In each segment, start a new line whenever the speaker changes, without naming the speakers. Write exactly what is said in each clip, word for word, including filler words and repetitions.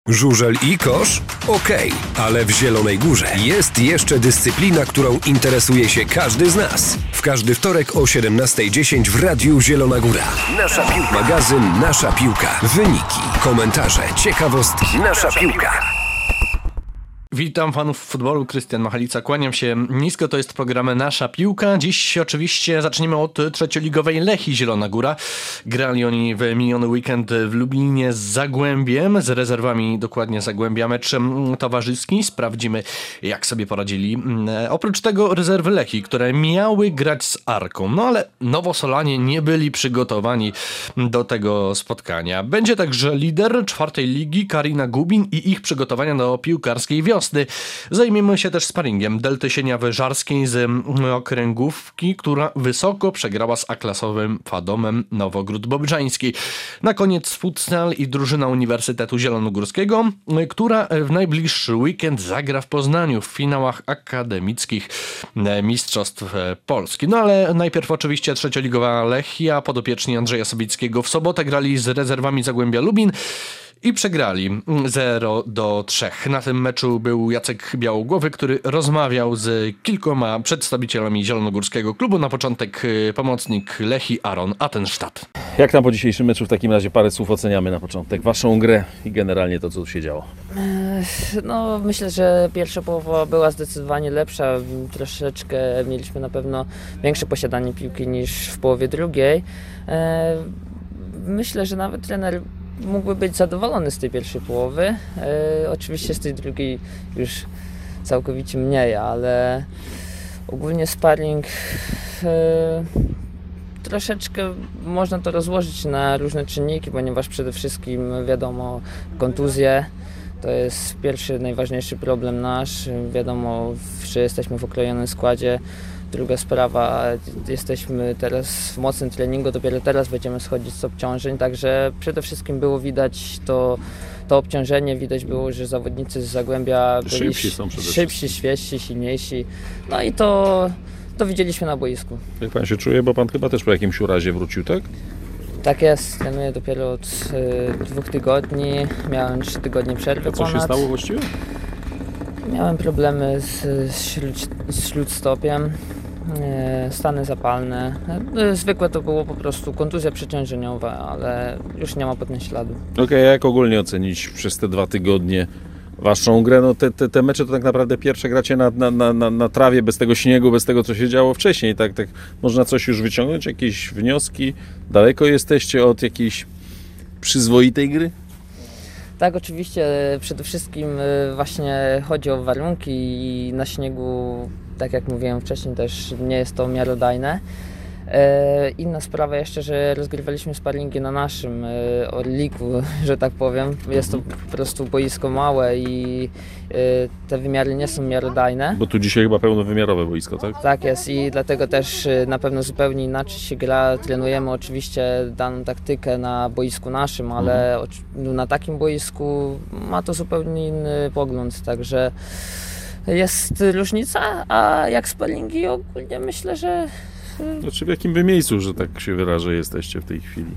Żużel i kosz? Okej, ale w Zielonej Górze jest jeszcze dyscyplina, którą interesuje się każdy z nas. W każdy wtorek o siedemnasta dziesięć w Radiu Zielona Góra. Nasza piłka. Magazyn Nasza Piłka. Wyniki, komentarze, ciekawostki. Nasza Piłka.
Witam fanów futbolu, Krystian Machalica, kłaniam się nisko, to jest program Nasza Piłka. Dziś oczywiście zaczniemy od trzecioligowej Lechii Zielona Góra. Grali oni w miniony weekend w Lublinie z Zagłębiem, z rezerwami dokładnie Zagłębia, mecz towarzyski. Sprawdzimy, jak sobie poradzili. Oprócz tego rezerwy Lechii, które miały grać z Arką, no ale Nowosolanie nie byli przygotowani do tego spotkania. Będzie także lider czwartej ligi Karina Gubin i ich przygotowania do piłkarskiej wiosny. Zajmiemy się też sparingiem Delty Sieniawy-Żarskiej z okręgówki, która wysoko przegrała z A-klasowym Fadomem Nowogród Bobrzański. Na koniec futsal i drużyna Uniwersytetu Zielonogórskiego, która w najbliższy weekend zagra w Poznaniu w finałach akademickich Mistrzostw Polski. No ale najpierw oczywiście trzecioligowa Lechia, podopieczni Andrzeja Sobickiego w sobotę grali z rezerwami Zagłębia Lubin i przegrali zero do trzech. Na tym meczu był Jacek Białogłowy, który rozmawiał z kilkoma przedstawicielami zielonogórskiego klubu. Na początek pomocnik Lechii Aaron Attenstadt.
Jak tam po dzisiejszym meczu w takim razie parę słów oceniamy na początek waszą grę i generalnie to, co tu się działo?
No myślę, że pierwsza połowa była zdecydowanie lepsza. Troszeczkę mieliśmy na pewno większe posiadanie piłki niż w połowie drugiej. Myślę, że nawet trener mógłby być zadowolony z tej pierwszej połowy. E, oczywiście z tej drugiej już całkowicie mniej, ale ogólnie sparring e, troszeczkę można to rozłożyć na różne czynniki, ponieważ przede wszystkim wiadomo, kontuzje to jest pierwszy, najważniejszy problem nasz. Wiadomo, że jesteśmy w okrojonym składzie. Druga sprawa, jesteśmy teraz w mocnym treningu, dopiero teraz będziemy schodzić z obciążeń, także przede wszystkim było widać to, to obciążenie, widać było, że zawodnicy z Zagłębia byli
szybsi, są przede
szybsi, świeżsi, silniejsi, no i to, to widzieliśmy na boisku.
Jak pan się czuje, bo pan chyba też po jakimś urazie wrócił, tak?
Tak jest, trenuję dopiero od y, dwóch tygodni, miałem trzy tygodnie przerwy.
A co
ponad.
się stało właściwie?
Miałem problemy z, z, śród, z śródstopiem. Stany zapalne. Zwykle to było po prostu kontuzja przeciążeniowa, ale już nie ma potem śladu.
Okej, okay, jak ogólnie ocenić przez te dwa tygodnie waszą grę? No te, te, te mecze to tak naprawdę pierwsze gracie na, na, na, na, na trawie, bez tego śniegu, bez tego, co się działo wcześniej. Tak, tak można coś już wyciągnąć, jakieś wnioski? Daleko jesteście od jakiejś przyzwoitej gry?
Tak, oczywiście przede wszystkim właśnie chodzi o warunki i na śniegu, tak jak mówiłem wcześniej, też nie jest to miarodajne. Inna sprawa jeszcze, że rozgrywaliśmy sparingi na naszym Orliku, że tak powiem. Jest to po prostu boisko małe i te wymiary nie są miarodajne.
Bo tu dzisiaj chyba pełnowymiarowe boisko, tak?
Tak jest i dlatego też na pewno zupełnie inaczej się gra. Trenujemy oczywiście daną taktykę na boisku naszym, ale mhm. na takim boisku ma to zupełnie inny pogląd, także jest różnica, a jak sparingi ogólnie myślę, że
Znaczy w jakim wy miejscu, że tak się wyrażę, jesteście w tej chwili?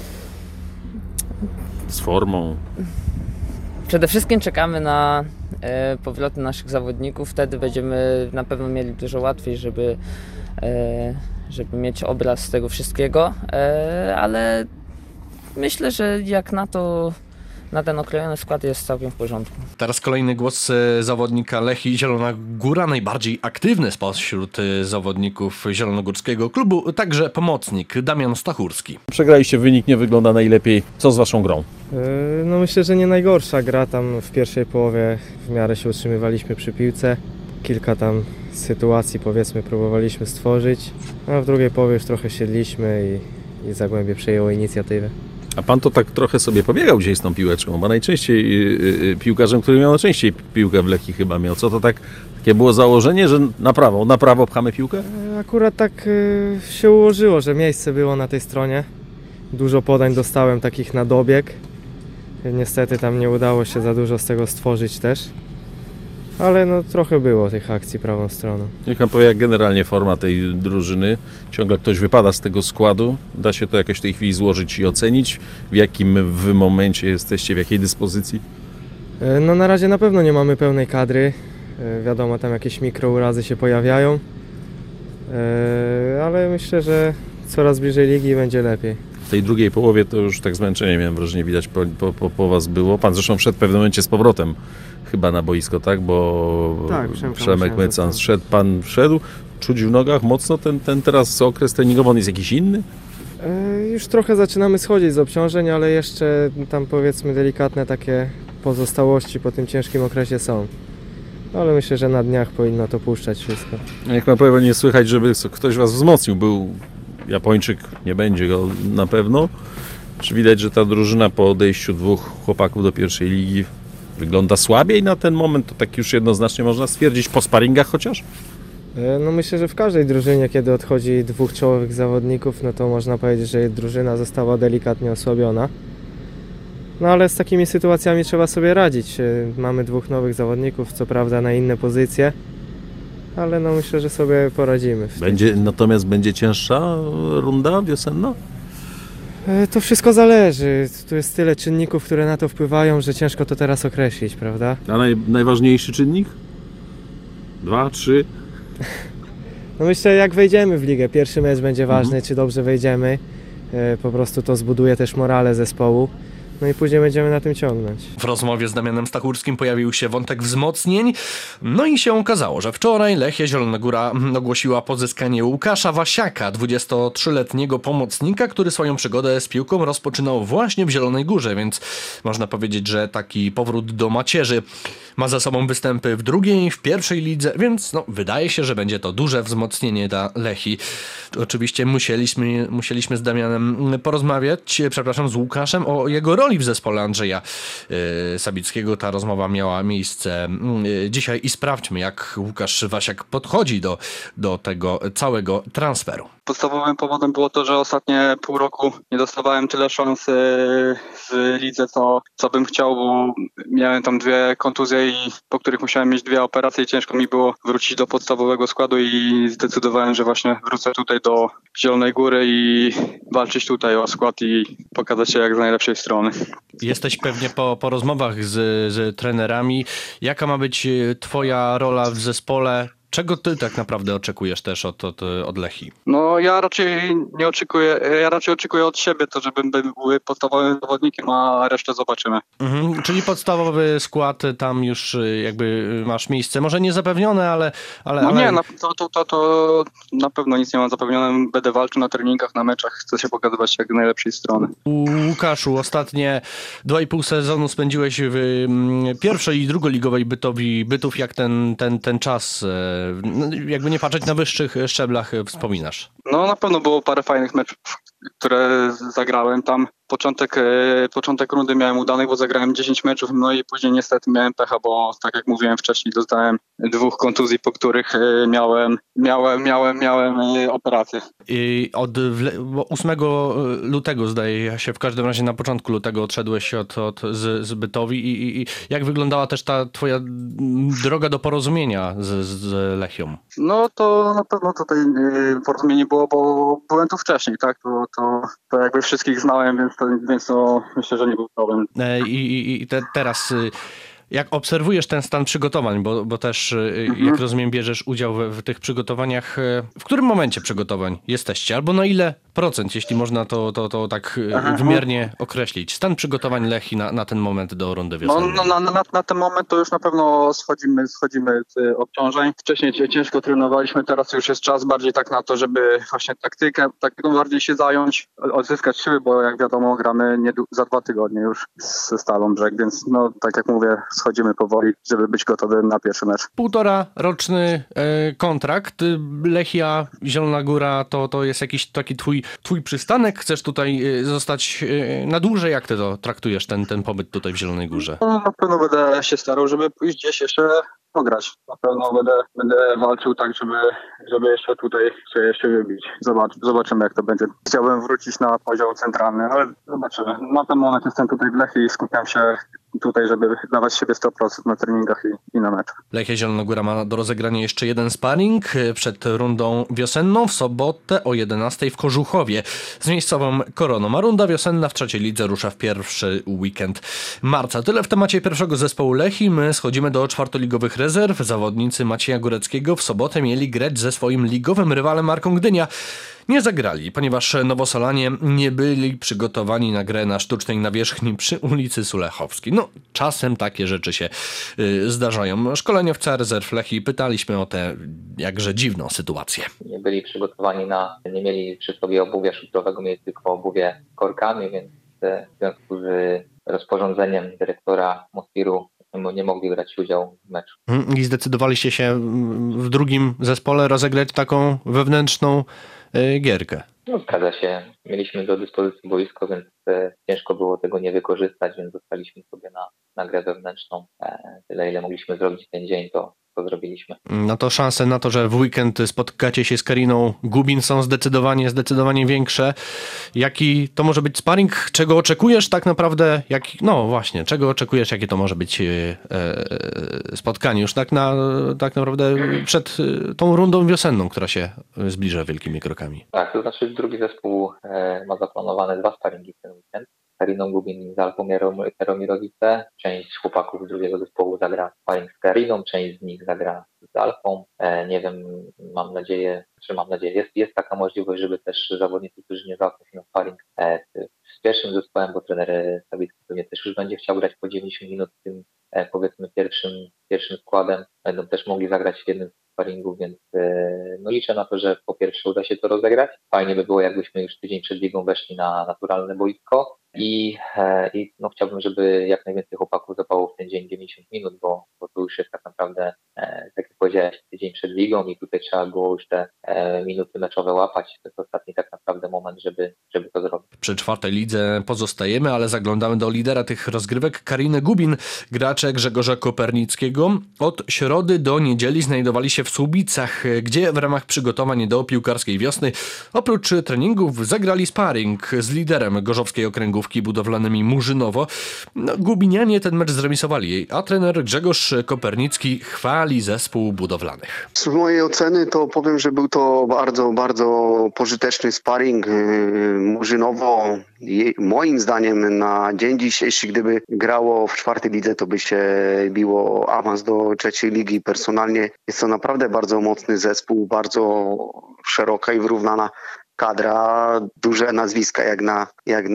Z formą?
Przede wszystkim czekamy na e, powroty naszych zawodników. Wtedy będziemy na pewno mieli dużo łatwiej, żeby, e, żeby mieć obraz tego wszystkiego. E, ale myślę, że jak na to, na ten okrojony skład jest całkiem w porządku.
Teraz kolejny głos zawodnika Lechii Zielona Góra, najbardziej aktywny spośród zawodników zielonogórskiego klubu, także pomocnik Damian Stachurski.
Przegraliście, wynik nie wygląda najlepiej. Co z waszą grą?
No myślę, że nie najgorsza gra. Tam w pierwszej połowie w miarę się utrzymywaliśmy przy piłce. Kilka tam sytuacji powiedzmy próbowaliśmy stworzyć, a w drugiej połowie już trochę siedliśmy i, i Zagłębie przejęło inicjatywę.
A pan to tak trochę sobie pobiegał dzisiaj z tą piłeczką, bo najczęściej yy, yy, piłkarzem, który miał najczęściej piłkę w Lechii chyba miał. Co to tak, takie było założenie, że na prawo, na prawo pchamy piłkę?
Akurat tak yy, się ułożyło, że miejsce było na tej stronie. Dużo podań dostałem takich na dobieg. Niestety tam nie udało się za dużo z tego stworzyć też. Ale no trochę było tych akcji prawą stroną.
Niech pan powie, jak generalnie forma tej drużyny, ciągle ktoś wypada z tego składu, da się to jakoś w tej chwili złożyć i ocenić, w jakim wy momencie jesteście, w jakiej dyspozycji?
E, No na razie na pewno nie mamy pełnej kadry. E, Wiadomo, tam jakieś mikrourazy się pojawiają. E, Ale myślę, że coraz bliżej ligi będzie lepiej.
W tej drugiej połowie to już tak zmęczenie, miałem wrażenie, widać po, po, po, po was było. Pan zresztą wszedł w pewnym momencie z powrotem chyba na boisko, tak? Bo
Tak, Przemka
Przemek
musiałem
Mecan
zostać.
szedł, pan wszedł. Czuć w nogach mocno ten, ten teraz okres treningowy, on jest jakiś inny?
E, Już trochę zaczynamy schodzić z obciążeń, ale jeszcze tam powiedzmy delikatne takie pozostałości po tym ciężkim okresie są. Ale myślę, że na dniach powinno to puszczać wszystko.
Jak na pewno nie słychać, żeby ktoś was wzmocnił. Był Japończyk, nie będzie go na pewno. Czy widać, że ta drużyna po odejściu dwóch chłopaków do pierwszej ligi wygląda słabiej na ten moment? To tak już jednoznacznie można stwierdzić po sparingach chociaż?
E, No myślę, że w każdej drużynie, kiedy odchodzi dwóch czołowych zawodników, no to można powiedzieć, że drużyna została delikatnie osłabiona. No ale z takimi sytuacjami trzeba sobie radzić. E, Mamy dwóch nowych zawodników, co prawda na inne pozycje, ale no myślę, że sobie poradzimy.
Będzie, natomiast będzie cięższa runda wiosenna?
E, To wszystko zależy. Tu jest tyle czynników, które na to wpływają, że ciężko to teraz określić, prawda?
A naj, najważniejszy czynnik? Dwa, trzy?
No myślę, jak wejdziemy w ligę, pierwszy mecz będzie ważny, czy dobrze wejdziemy. E, Po prostu to zbuduje też morale zespołu. No i później będziemy na tym ciągnąć.
W rozmowie z Damianem Stachórskim pojawił się wątek wzmocnień, no i się okazało, że wczoraj Lechia Zielona Góra ogłosiła pozyskanie Łukasza Wasiaka, dwudziestotrzyletniego pomocnika, który swoją przygodę z piłką rozpoczynał właśnie w Zielonej Górze, więc można powiedzieć, że taki powrót do macierzy. Ma za sobą występy w drugiej, w pierwszej lidze, więc no, wydaje się, że będzie to duże wzmocnienie dla Lechii. Oczywiście musieliśmy, musieliśmy z Damianem porozmawiać, przepraszam, z Łukaszem o jego roli w zespole Andrzeja yy, Sabickiego. Ta rozmowa miała miejsce yy, dzisiaj i sprawdźmy, jak Łukasz Wasiak podchodzi do, do tego całego transferu.
Podstawowym powodem było to, że ostatnie pół roku nie dostawałem tyle szans yy, w lidze, co, co bym chciał, bo miałem tam dwie kontuzje, i po których musiałem mieć dwie operacje i ciężko mi było wrócić do podstawowego składu i zdecydowałem, że właśnie wrócę tutaj do Zielonej Góry i walczyć tutaj o skład i pokazać się jak z najlepszej strony.
Jesteś pewnie po, po rozmowach z, z trenerami. Jaka ma być twoja rola w zespole? Czego ty tak naprawdę oczekujesz też od, od, od Lechii?
No ja raczej nie oczekuję, ja raczej oczekuję od siebie to, żebym był podstawowym zawodnikiem, a resztę zobaczymy.
Mhm, czyli podstawowy skład tam już jakby masz miejsce, może nie zapewnione, ale... ale,
No
ale...
nie, na, to, to, to, to na pewno nic nie mam zapewnione, będę walczył na treningach, na meczach, chcę się pokazywać jak z najlepszej strony.
Łukaszu, ostatnie dwa i pół sezonu spędziłeś w mm, pierwszej i drugoligowej Bytowi, Bytów, jak ten, ten, ten czas, e, jakby nie patrzeć, na wyższych szczeblach e, wspominasz?
No na pewno było parę fajnych meczów, które zagrałem tam. Początek, e, początek rundy miałem udany, bo zagrałem dziesięć meczów, no i później niestety miałem pecha, bo tak jak mówiłem wcześniej, dostałem dwóch kontuzji, po których e, miałem, miałem, miałem, miałem e, operację.
I od wle- bo ósmego lutego, zdaje się, w każdym razie na początku lutego odszedłeś od, od, z, z Bytowi i, i, i jak wyglądała też ta twoja droga do porozumienia z, z Lechią?
No to na pewno tutaj e, porozumienie było, bo byłem tu wcześniej, tak? To, to, to jakby wszystkich znałem, więc to, więc to myślę, że nie był problem.
E, I, i, i te, teraz... y, Jak obserwujesz ten stan przygotowań, bo, bo też, y,
Mhm.
jak rozumiem, bierzesz udział w, w tych przygotowaniach, y, w którym momencie przygotowań jesteście? Albo na ile procent, jeśli można to, to, to tak y,
Aha.
wymiernie określić? Stan przygotowań Lechii na, na ten moment do rundy
No,
wiosennej.
no na, na, na ten moment to już na pewno schodzimy, schodzimy z obciążeń. Wcześniej cię- ciężko trenowaliśmy, teraz już jest czas bardziej tak na to, żeby właśnie taktykę, taktyką bardziej się zająć, odzyskać siły, bo jak wiadomo gramy nie, za dwa tygodnie już ze Stalą Brzeg, więc no tak jak mówię, schodzimy powoli, żeby być gotowym na pierwszy mecz.
Półtora roczny e, kontrakt. Y, Lechia, Zielona Góra to, to jest jakiś taki twój, twój przystanek? Chcesz tutaj y, zostać y, na dłużej? Jak ty to traktujesz, ten, ten pobyt tutaj w Zielonej Górze?
No, na pewno będę się starał, żeby pójść gdzieś jeszcze pograć. Na pewno będę, będę walczył tak, żeby, żeby jeszcze tutaj się jeszcze wybić. Zobacz, zobaczymy jak to będzie. Chciałbym wrócić na poziom centralny, ale zobaczymy. Na ten moment jestem tutaj w Lechii i skupiam się tutaj, żeby dawać siebie sto procent na treningach i, i na meczach.
Lechia Zielona Góra ma do rozegrania jeszcze jeden sparring przed rundą wiosenną w sobotę o jedenastej w Kożuchowie z miejscową Koroną. A runda wiosenna w trzeciej lidze rusza w pierwszy weekend marca. Tyle w temacie pierwszego zespołu Lechii. My schodzimy do czwartoligowych rezerw. Zawodnicy Macieja Góreckiego w sobotę mieli grać ze swoim ligowym rywalem Arką Gdynia. Nie zagrali, ponieważ nowosolanie nie byli przygotowani na grę na sztucznej nawierzchni przy ulicy Sulechowskiej. No, czasem takie rzeczy się y, zdarzają. Szkoleniowca rezerw Lechii pytaliśmy o tę jakże dziwną sytuację.
Nie byli przygotowani na, nie mieli przy sobie obuwia szutrowego, mieli tylko obuwie korkami, więc w związku z rozporządzeniem dyrektora Mospiru nie mogli brać udziału w meczu.
I zdecydowaliście się w drugim zespole rozegrać taką wewnętrzną y, gierkę.
No, zgadza się. Mieliśmy do dyspozycji boisko, więc e, ciężko było tego nie wykorzystać, więc zostaliśmy sobie na, na grę wewnętrzną. E, tyle, ile mogliśmy zrobić ten dzień, to, to zrobiliśmy.
No to szanse na to, że w weekend spotkacie się z Kariną Gubin są zdecydowanie, zdecydowanie większe. Jaki to może być sparring? Czego oczekujesz tak naprawdę? Jak, no właśnie, czego oczekujesz? Jakie to może być e, e, spotkanie? Już tak, na, tak naprawdę przed e, tą rundą wiosenną, która się zbliża wielkimi krokami.
Tak, to znaczy drugi zespół e, ma zaplanowane dwa sparingi w ten weekend. Kariną Gubin z Alfą Jaromirowice. Część chłopaków z drugiego zespołu zagra sparing z Kariną, część z nich zagra z Alfą. E, nie wiem, mam nadzieję, czy mam nadzieję, jest, jest taka możliwość, żeby też zawodnicy, którzy nie załatwią się na sparing e, z pierwszym zespołem, bo trener Sawicki pewnie też już będzie chciał grać po dziewięćdziesiąt minut tym e, powiedzmy pierwszym, pierwszym składem. Będą też mogli zagrać w jednym sparingu, więc e, no liczę na to, że po pierwsze uda się to rozegrać. Fajnie by było, jakbyśmy już tydzień przed ligą weszli na naturalne boisko. I, i no, chciałbym, żeby jak najwięcej chłopaków zapało w ten dzień dziewięćdziesiąt minut, bo, bo to już jest tak naprawdę, e, tak jak powiedziałeś, tydzień przed ligą i tutaj trzeba było już te e, minuty meczowe łapać. To jest ostatni tak naprawdę moment, żeby, żeby to zrobić.
Przy czwartej lidze pozostajemy, ale zaglądamy do lidera tych rozgrywek, Kariny Gubin. Gracze Grzegorza Kopernickiego od środy do niedzieli znajdowali się w Słubicach, gdzie w ramach przygotowań do piłkarskiej wiosny oprócz treningów zagrali sparring z liderem gorzowskiej okręgówki budowlanymi Murzynowo. No, Gubinianie ten mecz zremisowali, a trener Grzegorz Kopernicki chwali zespół budowlanych.
Z mojej oceny to powiem, że był to bardzo, bardzo pożyteczny sparring. Murzynowo moim zdaniem na dzień dzisiejszy, gdyby grało w czwartej lidze, to by się biło awans do trzeciej ligi. Personalnie jest to naprawdę bardzo mocny zespół, bardzo szeroka i wyrównana kadra, duże nazwiska jak na, jak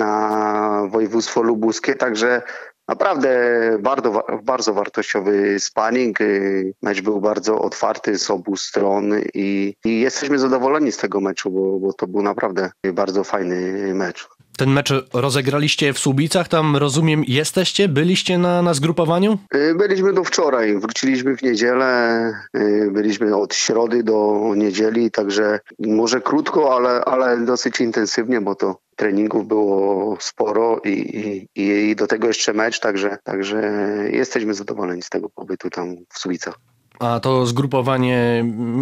na województwo lubuskie, także naprawdę bardzo, bardzo wartościowy sparring. Mecz był bardzo otwarty z obu stron i, i jesteśmy zadowoleni z tego meczu, bo, bo to był naprawdę bardzo fajny mecz.
Ten mecz rozegraliście w Słubicach, tam rozumiem jesteście, byliście na, na zgrupowaniu?
Byliśmy do wczoraj, wróciliśmy w niedzielę, byliśmy od środy do niedzieli, także może krótko, ale, ale dosyć intensywnie, bo to treningów było sporo i, i, i do tego jeszcze mecz, także, także jesteśmy zadowoleni z tego pobytu tam w Słubicach.
A to zgrupowanie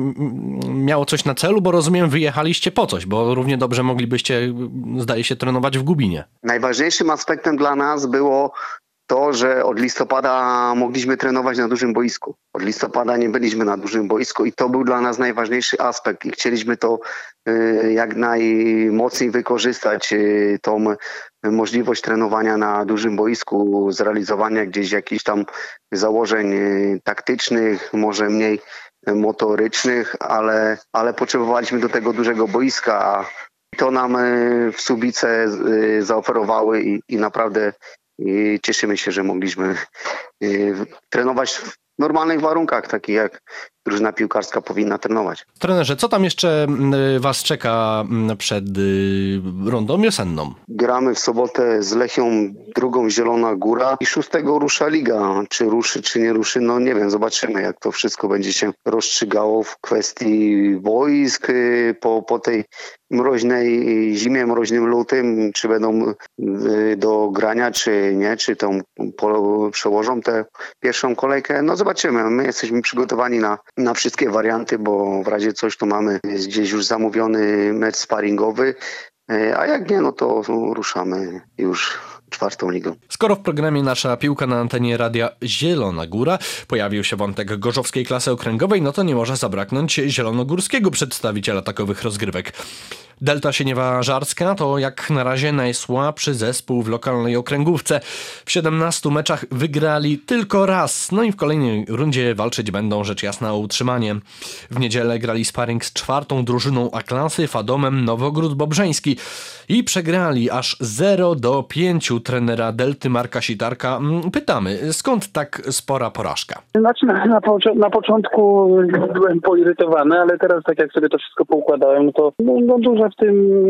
miało coś na celu, bo rozumiem, wyjechaliście po coś, bo równie dobrze moglibyście, zdaje się, trenować w Gubinie.
Najważniejszym aspektem dla nas było to, że od listopada mogliśmy trenować na dużym boisku. Od listopada nie byliśmy na dużym boisku i to był dla nas najważniejszy aspekt i chcieliśmy to y, jak najmocniej wykorzystać, y, tą możliwość trenowania na dużym boisku, zrealizowania gdzieś jakichś tam założeń y, taktycznych, może mniej motorycznych, ale, ale potrzebowaliśmy do tego dużego boiska, a to nam y, w Słubice y, zaoferowały i, i naprawdę i cieszymy się, że mogliśmy y, trenować w normalnych warunkach, takich jak drużyna piłkarska powinna trenować.
Trenerze, co tam jeszcze was czeka przed rundą wiosenną?
Gramy w sobotę z Lechią drugą Zielona Góra i szóstego rusza liga. Czy ruszy, czy nie ruszy, no nie wiem, zobaczymy jak to wszystko będzie się rozstrzygało w kwestii wojsk po, po tej mroźnej zimie, mroźnym lutym, czy będą do grania, czy nie, czy tą przełożą tę pierwszą kolejkę. No zobaczymy, my jesteśmy przygotowani na na wszystkie warianty, bo w razie coś to mamy gdzieś już zamówiony mecz sparingowy, a jak nie, no to ruszamy już czwartą ligą.
Skoro w programie Nasza Piłka na antenie Radia Zielona Góra pojawił się wątek gorzowskiej klasy okręgowej, no to nie może zabraknąć zielonogórskiego przedstawiciela takowych rozgrywek. Delta Sieniawa Żarska to jak na razie najsłabszy zespół w lokalnej okręgówce. W siedemnastu meczach wygrali tylko raz, no i w kolejnej rundzie walczyć będą rzecz jasna o utrzymanie. W niedzielę grali sparring z czwartą drużyną A-klasy, Fadomem Nowogród Bobrzeński i przegrali aż zero do pięciu trenera Delty Marka Sitarka. Pytamy, skąd tak spora porażka?
Znaczy na, na, na początku byłem poirytowany, ale teraz tak jak sobie to wszystko poukładałem, to no, no duża w tym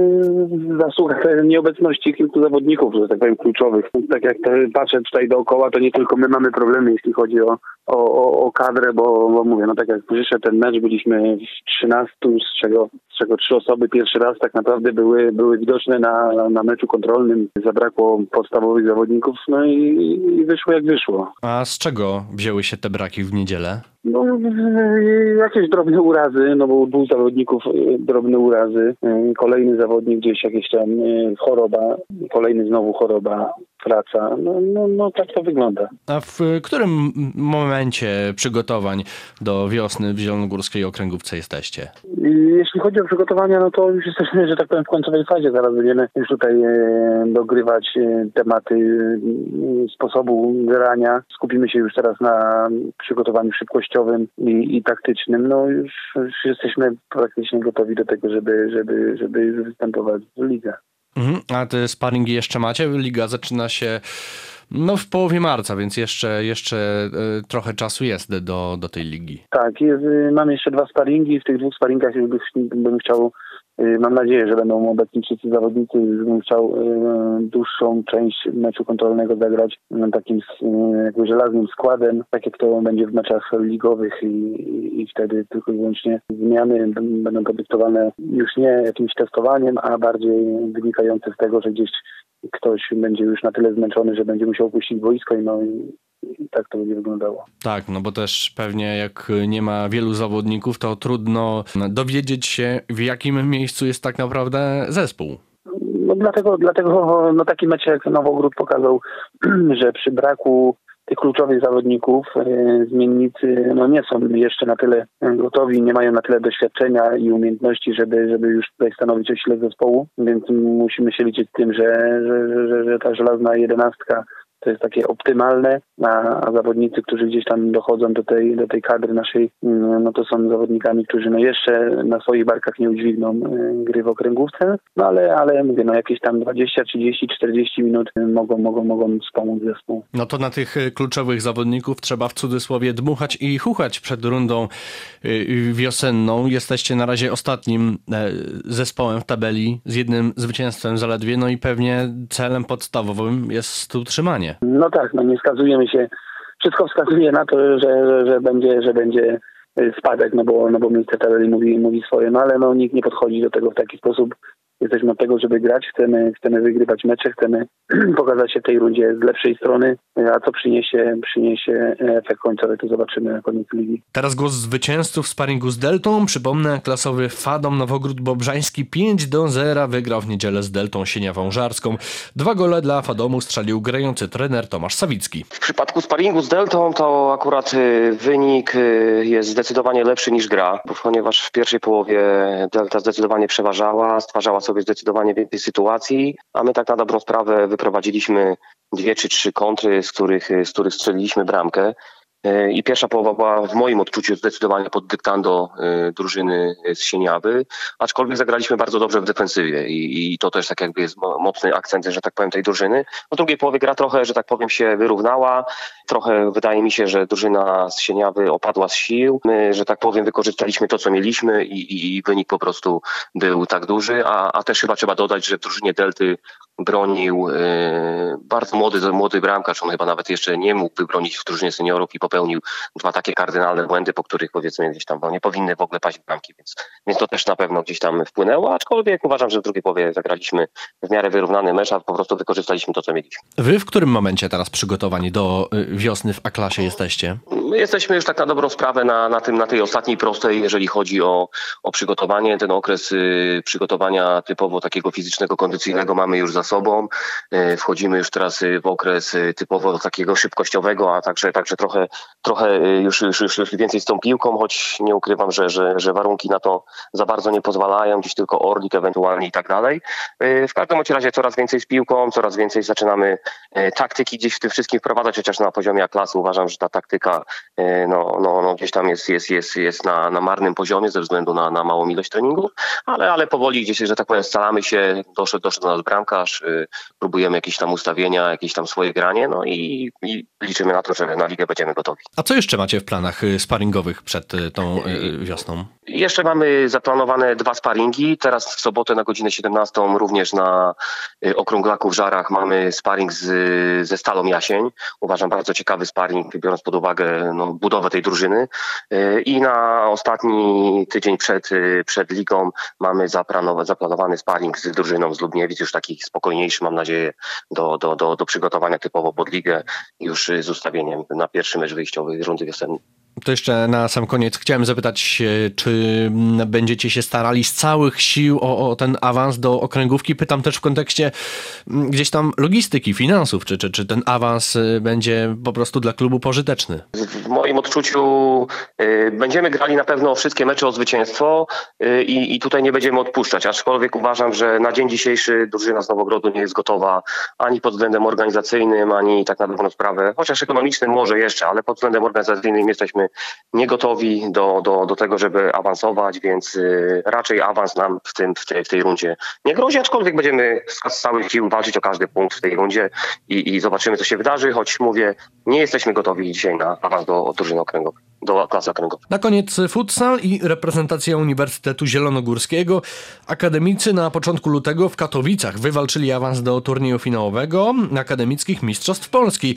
e, zasługa nieobecności kilku zawodników, że tak powiem kluczowych. Tak jak te, patrzę tutaj dookoła, to nie tylko my mamy problemy, jeśli chodzi o, o, o kadrę, bo, bo mówię, no tak jak przyszedł ten mecz, byliśmy w trzynastu, z czego, z czego trzy osoby pierwszy raz tak naprawdę były, były widoczne na, na meczu kontrolnym. Zabrakło podstawowych zawodników, no i, i wyszło jak wyszło.
A z czego wzięły się te braki w niedzielę?
No, jakieś drobne urazy, no bo u dwóch zawodników drobne urazy, kolejny zawodnik gdzieś jakieś tam choroba, kolejny znowu choroba, praca, no, no, no tak to wygląda.
A w którym momencie przygotowań do wiosny w zielonogórskiej okręgówce jesteście?
Jeśli chodzi o przygotowania, no to już jesteśmy, że tak powiem, w końcowej fazie. Zaraz będziemy już tutaj e, dogrywać e, tematy e, sposobu grania. Skupimy się już teraz na przygotowaniu szybkościowym i, i taktycznym. No już, już jesteśmy praktycznie gotowi do tego, żeby, żeby, żeby już występować w lidze.
Mhm. A te sparingi jeszcze macie? Liga zaczyna się no w połowie marca, więc jeszcze, jeszcze y, trochę czasu jest do, do tej ligi.
Tak, jest, mam jeszcze dwa sparingi. W tych dwóch sparingach już bym, bym chciał, y, mam nadzieję, że będą obecni wszyscy zawodnicy. Już bym chciał y, dłuższą część meczu kontrolnego zagrać y, takim y, jakby żelaznym składem, tak jak to będzie w meczach ligowych i, i, i wtedy tylko i wyłącznie zmiany będą podyktowane już nie jakimś testowaniem, a bardziej wynikające z tego, że gdzieś ktoś będzie już na tyle zmęczony, że będzie musiał opuścić boisko i no i, i tak to będzie wyglądało.
Tak, no bo też pewnie jak nie ma wielu zawodników, to trudno dowiedzieć się, w jakim miejscu jest tak naprawdę zespół.
No dlatego, dlatego no taki mecz jak Nowogród pokazał, że przy braku tych kluczowych zawodników e, zmiennicy no nie są jeszcze na tyle gotowi, nie mają na tyle doświadczenia i umiejętności, żeby, żeby już tutaj stanowić o sile zespołu, więc musimy się liczyć z tym, że, że, że, że ta żelazna jedenastka to jest takie optymalne, a, a zawodnicy, którzy gdzieś tam dochodzą do tej, do tej kadry naszej, no to są zawodnikami, którzy no jeszcze na swoich barkach nie udźwigną y, gry w okręgówce, no ale, ale mówię, no jakieś tam dwadzieścia, trzydzieści, czterdzieści minut mogą, mogą, mogą wspomóc zespół.
No to na tych kluczowych zawodników trzeba w cudzysłowie dmuchać i chuchać przed rundą y, wiosenną. Jesteście na razie ostatnim y, zespołem w tabeli z jednym zwycięstwem zaledwie, no i pewnie celem podstawowym jest utrzymanie.
No tak, no nie skazujemy się. Wszystko wskazuje na to, że, że, że będzie, że będzie spadek, no bo, no bo miejsce tabeli mówi, mówi swoje, no ale no nikt nie podchodzi do tego w taki sposób. Jesteśmy od tego, żeby grać, chcemy, chcemy wygrywać mecze, chcemy pokazać się w tej rundzie z lepszej strony, a co przyniesie, przyniesie efekt końcowy, to zobaczymy na koniec ligi.
Teraz głos zwycięzców w sparingu z Deltą. Przypomnę, klasowy Fadom Nowogród Bobrzański pięć do zera wygrał w niedzielę z Deltą Sieniawą Żarską. Dwa gole dla Fadomu strzelił grający trener Tomasz Sawicki.
W przypadku sparingu z Deltą to akurat wynik jest zdecydowanie lepszy niż gra, ponieważ w pierwszej połowie Delta zdecydowanie przeważała, stwarzała sobie zdecydowanie więcej sytuacji, a my tak na dobrą sprawę wyprowadziliśmy dwie czy trzy kontry, z których, z których strzeliliśmy bramkę. I pierwsza połowa była w moim odczuciu zdecydowanie pod dyktando drużyny z Sieniawy, aczkolwiek zagraliśmy bardzo dobrze w defensywie i, i to też tak jakby jest mocny akcent, że tak powiem, tej drużyny. W drugiej połowie gra trochę, że tak powiem, się wyrównała. Trochę wydaje mi się, że drużyna z Sieniawy opadła z sił. My, że tak powiem, wykorzystaliśmy to, co mieliśmy i, i, i wynik po prostu był tak duży, a, a też chyba trzeba dodać, że w drużynie Delty bronił yy, bardzo młody, młody bramkarz, on chyba nawet jeszcze nie mógł wybronić w drużynie seniorów i popełnił dwa takie kardynalne błędy, po których powiedzmy gdzieś tam no, nie powinny w ogóle paść bramki, więc, więc to też na pewno gdzieś tam wpłynęło, aczkolwiek uważam, że w drugiej połowie zagraliśmy w miarę wyrównany mecz, a po prostu wykorzystaliśmy to, co mieliśmy.
Wy w którym momencie teraz przygotowań do wiosny w A-klasie jesteście?
My jesteśmy już tak na dobrą sprawę na, na, tym, na tej ostatniej prostej, jeżeli chodzi o, o przygotowanie. Ten okres y, przygotowania typowo takiego fizycznego, kondycyjnego mamy już za sobą. Y, wchodzimy już teraz w okres y, typowo takiego szybkościowego, a także, także trochę, trochę już, już, już, już więcej z tą piłką, choć nie ukrywam, że, że, że warunki na to za bardzo nie pozwalają, gdzieś tylko orlik ewentualnie i tak dalej. Y, w każdym razie coraz więcej z piłką, coraz więcej zaczynamy y, taktyki gdzieś w tym wszystkim wprowadzać, chociaż na poziomie klasy uważam, że ta taktyka No, no, no gdzieś tam jest, jest, jest, jest na, na marnym poziomie ze względu na, na małą ilość treningów, ale, ale powoli gdzieś, że tak powiem, scalamy się, doszedł, doszedł do nas bramkarz, y, próbujemy jakieś tam ustawienia, jakieś tam swoje granie, no i, i liczymy na to, że na ligę będziemy gotowi.
A co jeszcze macie w planach sparingowych przed tą y, wiosną?
Jeszcze mamy zaplanowane dwa sparingi. Teraz w sobotę na godzinę siedemnastą również na y, Okrąglaku w Żarach mamy sparing z, ze Stalą Jasień. Uważam bardzo ciekawy sparing, biorąc pod uwagę no, budowę tej drużyny. Y, I na ostatni tydzień przed, y, przed ligą mamy zaplanowany, zaplanowany sparing z drużyną z Lubniewic, już taki spokojniejszy, mam nadzieję, do, do, do, do przygotowania typowo pod ligę, już y, z ustawieniem na pierwszy mecz wyjściowy rundy wiosennej.
To jeszcze na sam koniec chciałem zapytać, czy będziecie się starali z całych sił o, o ten awans do okręgówki? Pytam też w kontekście gdzieś tam logistyki, finansów, czy, czy, czy ten awans będzie po prostu dla klubu pożyteczny?
W moim odczuciu y, będziemy grali na pewno wszystkie mecze o zwycięstwo y, i tutaj nie będziemy odpuszczać, aczkolwiek uważam, że na dzień dzisiejszy drużyna z Nowogrodu nie jest gotowa ani pod względem organizacyjnym, ani tak na dobrą sprawę, chociaż ekonomicznym może jeszcze, ale pod względem organizacyjnym jesteśmy nie gotowi do, do, do tego, żeby awansować, więc y, raczej awans nam w, tym, w, tej, w tej rundzie nie grozi, aczkolwiek będziemy z, z całych sił walczyć o każdy punkt w tej rundzie i, i zobaczymy, co się wydarzy, choć mówię, nie jesteśmy gotowi dzisiaj na awans do drużyny okręgowej, do klasy okręgowej.
Na koniec futsal i reprezentacja Uniwersytetu Zielonogórskiego. Akademicy na początku lutego w Katowicach wywalczyli awans do turnieju finałowego Akademickich Mistrzostw Polski.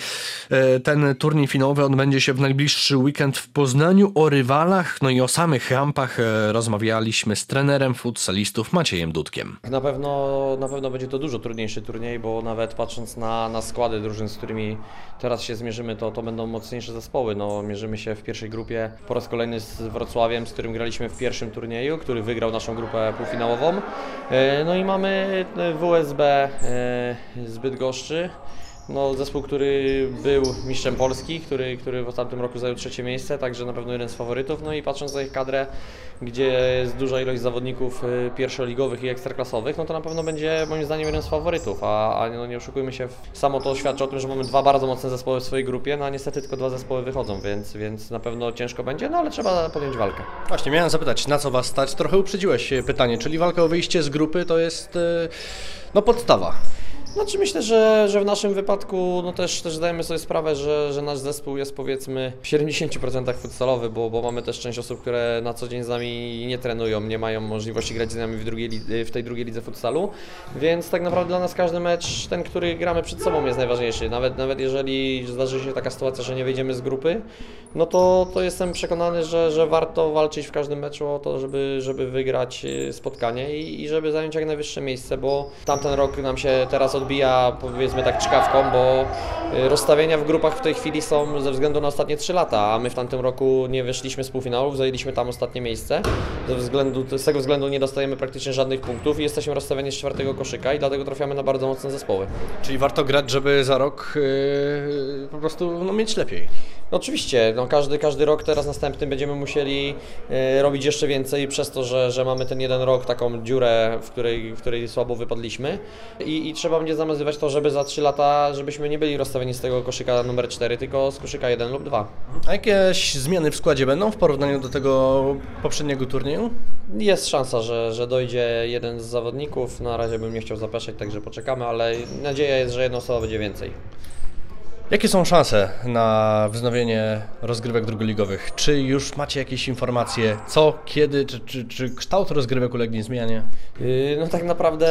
Ten turniej finałowy odbędzie się w najbliższy weekend w Poznaniu. O rywalach, no i o samych rampach rozmawialiśmy z trenerem futsalistów Maciejem Dudkiem.
Na pewno, na pewno będzie to dużo trudniejszy turniej, bo nawet patrząc na, na składy drużyn, z którymi teraz się zmierzymy, to, to będą mocniejsze zespoły. No, mierzymy się w pierwszej grupie po raz kolejny z Wrocławiem, z którym graliśmy w pierwszym turnieju, który wygrał naszą grupę półfinałową. No i mamy W S B z Bydgoszczy. No, zespół, który był mistrzem Polski, który, który w ostatnim roku zajął trzecie miejsce, także na pewno jeden z faworytów. No i patrząc na ich kadrę, gdzie jest duża ilość zawodników pierwszoligowych i ekstraklasowych, no to na pewno będzie moim zdaniem jeden z faworytów, a, a no nie oszukujmy się, samo to świadczy o tym, że mamy dwa bardzo mocne zespoły w swojej grupie, no a niestety tylko dwa zespoły wychodzą, więc, więc na pewno ciężko będzie, no ale trzeba podjąć walkę.
Właśnie, miałem zapytać, na co Was stać? Trochę uprzedziłeś pytanie, czyli walka o wyjście z grupy to jest no podstawa.
Znaczy myślę, że, że w naszym wypadku no też, też zdajemy sobie sprawę, że, że nasz zespół jest powiedzmy w siedemdziesięciu procentach futsalowy, bo, bo mamy też część osób, które na co dzień z nami nie trenują, nie mają możliwości grać z nami w, drugiej, w tej drugiej lidze futsalu, więc tak naprawdę dla nas każdy mecz, ten, który gramy przed sobą, jest najważniejszy. Nawet, nawet jeżeli zdarzy się taka sytuacja, że nie wyjdziemy z grupy, no to, to jestem przekonany, że, że warto walczyć w każdym meczu o to, żeby, żeby wygrać spotkanie i, i żeby zająć jak najwyższe miejsce, bo tamten rok nam się teraz odbija, powiedzmy tak czkawką, bo rozstawienia w grupach w tej chwili są ze względu na ostatnie trzy lata, a my w tamtym roku nie wyszliśmy z półfinałów, zajęliśmy tam ostatnie miejsce. Ze względu, z tego względu nie dostajemy praktycznie żadnych punktów i jesteśmy rozstawieni z czwartego koszyka i dlatego trafiamy na bardzo mocne zespoły.
Czyli warto grać, żeby za rok yy, po prostu no, mieć lepiej.
No oczywiście, no każdy, każdy rok teraz następny będziemy musieli y, robić jeszcze więcej przez to, że, że mamy ten jeden rok taką dziurę, w której, w której słabo wypadliśmy i, i trzeba będzie zamazywać to, żeby za trzy lata, żebyśmy nie byli rozstawieni z tego koszyka numer cztery, tylko z koszyka jeden lub dwa.
A jakieś zmiany w składzie będą w porównaniu do tego poprzedniego turnieju?
Jest szansa, że, że dojdzie jeden z zawodników, na razie bym nie chciał zapeszać, także poczekamy, ale nadzieja jest, że jedna osoba będzie więcej.
Jakie są szanse na wznowienie rozgrywek drugoligowych? Czy już macie jakieś informacje, co, kiedy, czy, czy, czy kształt rozgrywek ulegnie zmianie?
Yy, no tak naprawdę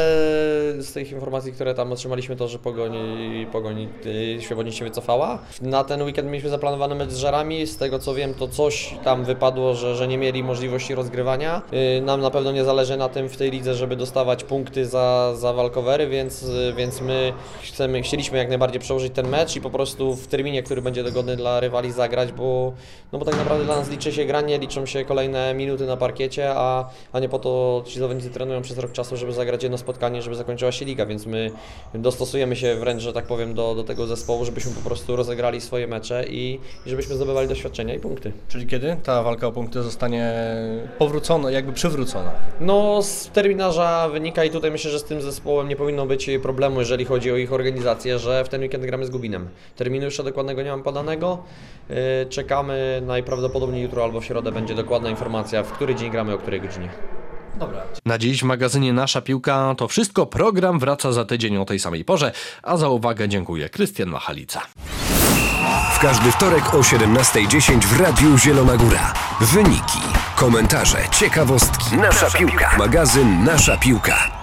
z tych informacji, które tam otrzymaliśmy, to, że Pogoń, Pogoń yy, Świebodzin się wycofała. Na ten weekend mieliśmy zaplanowane mecz z Żarami, z tego co wiem, to coś tam wypadło, że, że nie mieli możliwości rozgrywania. Yy, nam na pewno nie zależy na tym w tej lidze, żeby dostawać punkty za, za walkowery, więc, więc my chcemy, chcieliśmy jak najbardziej przełożyć ten mecz i po prostu prostu w terminie, który będzie dogodny dla rywali zagrać, bo, no bo tak naprawdę dla nas liczy się granie, liczą się kolejne minuty na parkiecie, a, a nie po to ci zawodnicy trenują przez rok czasu, żeby zagrać jedno spotkanie, żeby zakończyła się liga, więc my dostosujemy się wręcz, że tak powiem, do, do tego zespołu, żebyśmy po prostu rozegrali swoje mecze i, i żebyśmy zdobywali doświadczenia i punkty.
Czyli kiedy ta walka o punkty zostanie powrócona, jakby przywrócona?
No z terminarza wynika i tutaj myślę, że z tym zespołem nie powinno być problemu, jeżeli chodzi o ich organizację, że w ten weekend gramy z Gubinem. Terminu jeszcze dokładnego nie mam podanego, yy, czekamy, najprawdopodobniej jutro albo w środę będzie dokładna informacja, w który dzień gramy, o której godzinie.
Dobra. Na dziś w magazynie Nasza Piłka to wszystko. Program wraca za tydzień o tej samej porze, a za uwagę dziękuję Krystian Machalica.
W każdy wtorek o siedemnasta dziesięć w Radiu Zielona Góra. Wyniki, komentarze, ciekawostki. Nasza Piłka. Magazyn Nasza Piłka.